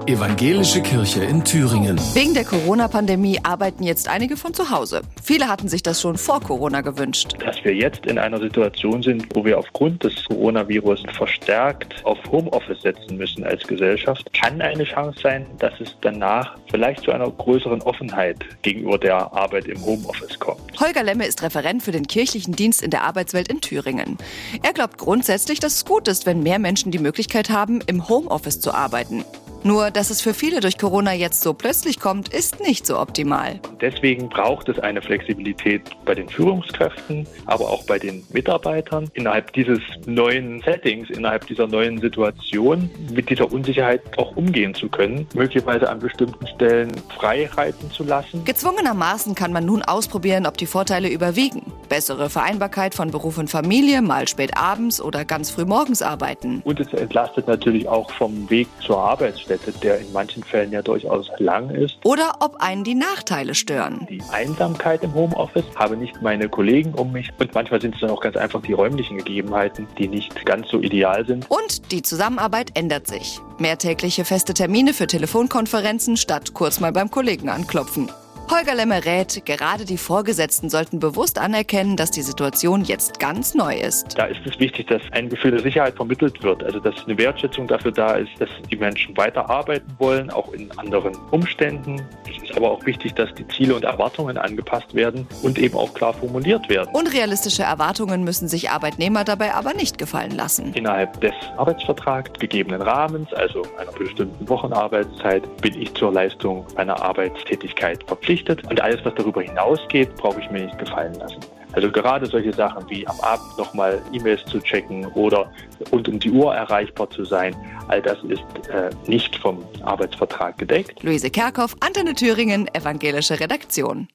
Evangelische Kirche in Thüringen. Wegen der Corona-Pandemie arbeiten jetzt einige von zu Hause. Viele hatten sich das schon vor Corona gewünscht. Dass wir jetzt in einer Situation sind, wo wir aufgrund des Coronavirus verstärkt auf Homeoffice setzen müssen als Gesellschaft, kann eine Chance sein, dass es danach vielleicht zu einer größeren Offenheit gegenüber der Arbeit im Homeoffice kommt. Holger Lemme ist Referent für den kirchlichen Dienst in der Arbeitswelt in Thüringen. Er glaubt grundsätzlich, dass es gut ist, wenn mehr Menschen die Möglichkeit haben, im Homeoffice zu arbeiten. Nur, dass es für viele durch Corona jetzt so plötzlich kommt, ist nicht so optimal. Deswegen braucht es eine Flexibilität bei den Führungskräften, aber auch bei den Mitarbeitern innerhalb dieses neuen Settings, innerhalb dieser neuen Situation mit dieser Unsicherheit auch umgehen zu können, möglicherweise an bestimmten Stellen frei reiten zu lassen. Gezwungenermaßen kann man nun ausprobieren, ob die Vorteile überwiegen. Bessere Vereinbarkeit von Beruf und Familie, mal spät abends oder ganz früh morgens arbeiten. Und es entlastet natürlich auch vom Weg zur Arbeitsstätte, der in manchen Fällen ja durchaus lang ist. Oder ob einen die Nachteile stören. Die Einsamkeit im Homeoffice, habe nicht meine Kollegen um mich und manchmal sind es dann auch ganz einfach die räumlichen Gegebenheiten, die nicht ganz so ideal sind. Und die Zusammenarbeit ändert sich. Mehrtägliche feste Termine für Telefonkonferenzen statt kurz mal beim Kollegen anklopfen. Holger Lemme rät, gerade die Vorgesetzten sollten bewusst anerkennen, dass die Situation jetzt ganz neu ist. Da ist es wichtig, dass ein Gefühl der Sicherheit vermittelt wird, also dass eine Wertschätzung dafür da ist, dass die Menschen weiterarbeiten wollen, auch in anderen Umständen. Es ist aber auch wichtig, dass die Ziele und Erwartungen angepasst werden und eben auch klar formuliert werden. Unrealistische Erwartungen müssen sich Arbeitnehmer dabei aber nicht gefallen lassen. Innerhalb des Arbeitsvertrags gegebenen Rahmens, also einer bestimmten Wochenarbeitszeit, bin ich zur Leistung einer Arbeitstätigkeit verpflichtet. Und alles, was darüber hinausgeht, brauche ich mir nicht gefallen lassen. Also gerade solche Sachen wie am Abend nochmal E-Mails zu checken oder rund um die Uhr erreichbar zu sein, all das ist nicht vom Arbeitsvertrag gedeckt. Luise Kerkhoff, Antenne Thüringen, Evangelische Redaktion.